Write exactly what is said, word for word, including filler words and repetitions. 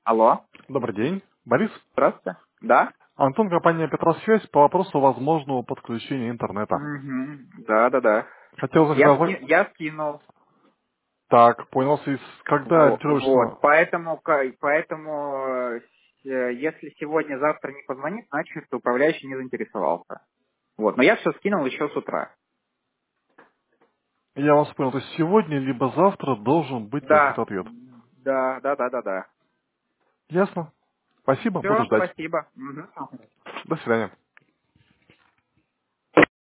Алло. Добрый день. Борис? Здравствуйте. Да? Антон, компания «Петросвязь» по вопросу возможного подключения интернета. Угу. Да, да, да. Хотел узнать, Я, когда... ски- я скинул. Так, понял, связ- когда Во- Вот. ориентируешься... Поэтому, ка- поэтому э, с- э, если сегодня-завтра не позвонит, значит, управляющий не заинтересовался. Вот. Но я все скинул еще с утра. Я вас понял, то есть сегодня либо завтра должен быть Да. какой-то ответ. Да, да, да, да, да. Ясно. Спасибо, буду Все, ждать. спасибо. Мгм. До свидания.